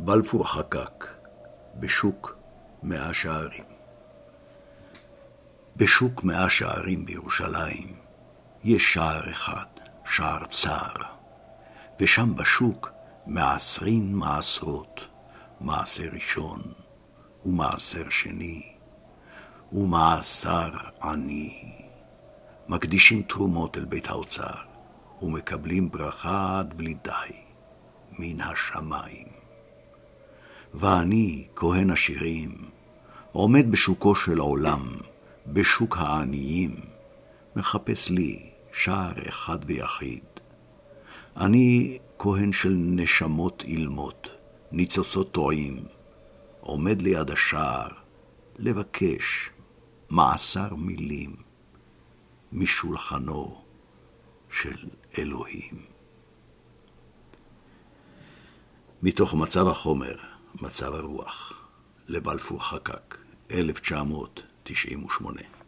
בלפור חקק בשוק 100 שערים. בשוק 100 שערים בירושלים יש שער אחד, שער צר, ושם בשוק 120 מעשרות, מעשר ראשון ומעשר שני ומעשר עני. מקדישים תרומות אל בית האוצר ומקבלים ברכה עד בלי די מן השמיים. ואני, כהן השירים, עומד בשוקו של עולם, בשוק העניים, מחפש לי שער אחד ויחיד. אני כהן של נשמות אילמות, ניצוצות טועים, עומד ליד השער לבקש 10 מילים משולחנו של אלוהים. מתוך מצב החומר, מצב הרוח, לבלפור חקק, 1998.